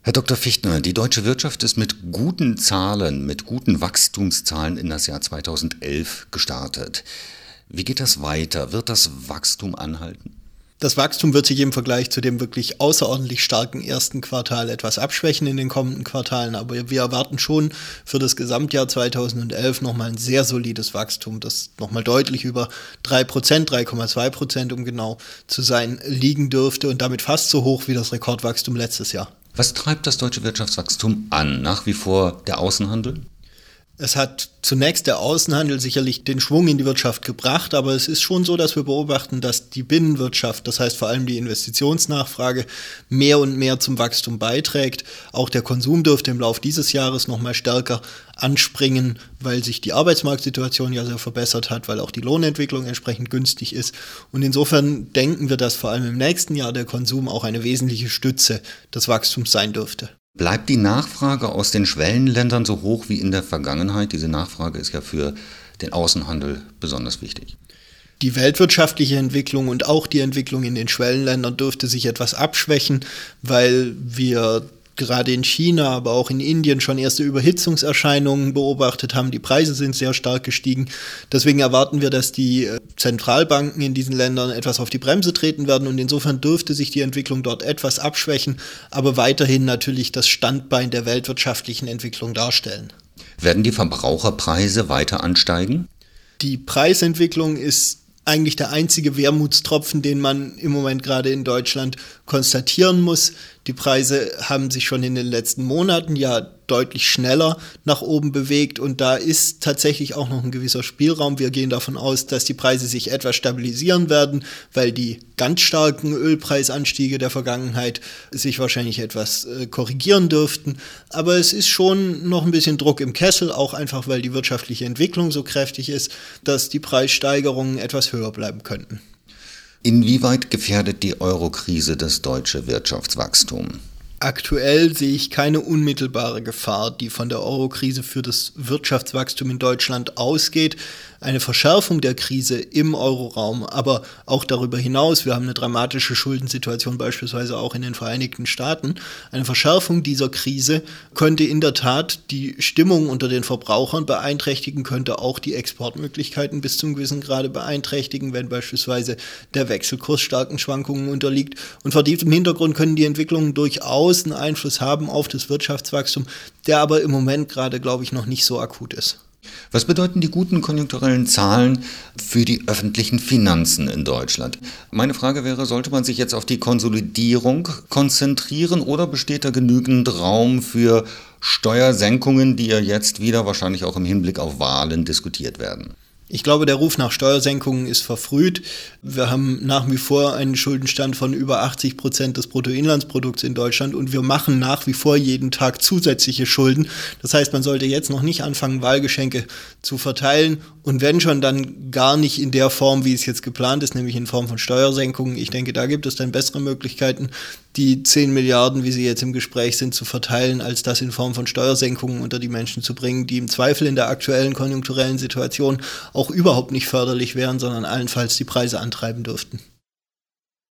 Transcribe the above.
Herr Dr. Fichtner, die deutsche Wirtschaft ist mit guten Zahlen, mit guten Wachstumszahlen in das Jahr 2011 gestartet. Wie geht das weiter? Wird das Wachstum anhalten? Das Wachstum wird sich im Vergleich zu dem wirklich außerordentlich starken ersten Quartal etwas abschwächen in den kommenden Quartalen, aber wir erwarten schon für das Gesamtjahr 2011 nochmal ein sehr solides Wachstum, das nochmal deutlich über 3%, 3,2%, um genau zu sein, liegen dürfte und damit fast so hoch wie das Rekordwachstum letztes Jahr. Was treibt das deutsche Wirtschaftswachstum an? Nach wie vor der Außenhandel? Es hat zunächst der Außenhandel sicherlich den Schwung in die Wirtschaft gebracht, aber es ist schon so, dass wir beobachten, dass die Binnenwirtschaft, das heißt vor allem die Investitionsnachfrage, mehr und mehr zum Wachstum beiträgt. Auch der Konsum dürfte im Laufe dieses Jahres nochmal stärker anspringen, weil sich die Arbeitsmarktsituation ja sehr verbessert hat, weil auch die Lohnentwicklung entsprechend günstig ist. Und insofern denken wir, dass vor allem im nächsten Jahr der Konsum auch eine wesentliche Stütze des Wachstums sein dürfte. Bleibt die Nachfrage aus den Schwellenländern so hoch wie in der Vergangenheit? Diese Nachfrage ist ja für den Außenhandel besonders wichtig. Die weltwirtschaftliche Entwicklung und auch die Entwicklung in den Schwellenländern dürfte sich etwas abschwächen, weil wir gerade in China, aber auch in Indien schon erste Überhitzungserscheinungen beobachtet haben. Die Preise sind sehr stark gestiegen. Deswegen erwarten wir, dass die Zentralbanken in diesen Ländern etwas auf die Bremse treten werden und insofern dürfte sich die Entwicklung dort etwas abschwächen, aber weiterhin natürlich das Standbein der weltwirtschaftlichen Entwicklung darstellen. Werden die Verbraucherpreise weiter ansteigen? Die Preisentwicklung ist eigentlich der einzige Wermutstropfen, den man im Moment gerade in Deutschland konstatieren muss. Die Preise haben sich schon in den letzten Monaten ja deutlich schneller nach oben bewegt und da ist tatsächlich auch noch ein gewisser Spielraum. Wir gehen davon aus, dass die Preise sich etwas stabilisieren werden, weil die ganz starken Ölpreisanstiege der Vergangenheit sich wahrscheinlich etwas korrigieren dürften. Aber es ist schon noch ein bisschen Druck im Kessel, auch einfach, weil die wirtschaftliche Entwicklung so kräftig ist, dass die Preissteigerungen etwas höher bleiben könnten. Inwieweit gefährdet die Euro-Krise das deutsche Wirtschaftswachstum? Aktuell sehe ich keine unmittelbare Gefahr, die von der Euro-Krise für das Wirtschaftswachstum in Deutschland ausgeht. Eine Verschärfung der Krise im Euroraum, aber auch darüber hinaus, wir haben eine dramatische Schuldensituation beispielsweise auch in den Vereinigten Staaten. Eine Verschärfung dieser Krise könnte in der Tat die Stimmung unter den Verbrauchern beeinträchtigen, könnte auch die Exportmöglichkeiten bis zum gewissen Grade beeinträchtigen, wenn beispielsweise der Wechselkurs starken Schwankungen unterliegt. Und vor diesem Hintergrund können die Entwicklungen durchaus einen Einfluss haben auf das Wirtschaftswachstum, der aber im Moment gerade, glaube ich, noch nicht so akut ist. Was bedeuten die guten konjunkturellen Zahlen für die öffentlichen Finanzen in Deutschland? Meine Frage wäre, sollte man sich jetzt auf die Konsolidierung konzentrieren oder besteht da genügend Raum für Steuersenkungen, die ja jetzt wieder wahrscheinlich auch im Hinblick auf Wahlen diskutiert werden? Ich glaube, der Ruf nach Steuersenkungen ist verfrüht. Wir haben nach wie vor einen Schuldenstand von über 80% des Bruttoinlandsprodukts in Deutschland und wir machen nach wie vor jeden Tag zusätzliche Schulden. Das heißt, man sollte jetzt noch nicht anfangen, Wahlgeschenke zu verteilen und wenn schon, dann gar nicht in der Form, wie es jetzt geplant ist, nämlich in Form von Steuersenkungen. Ich denke, da gibt es dann bessere Möglichkeiten, die 10 Milliarden, wie sie jetzt im Gespräch sind, zu verteilen, als das in Form von Steuersenkungen unter die Menschen zu bringen, die im Zweifel in der aktuellen konjunkturellen Situation auch überhaupt nicht förderlich wären, sondern allenfalls die Preise antreiben dürften.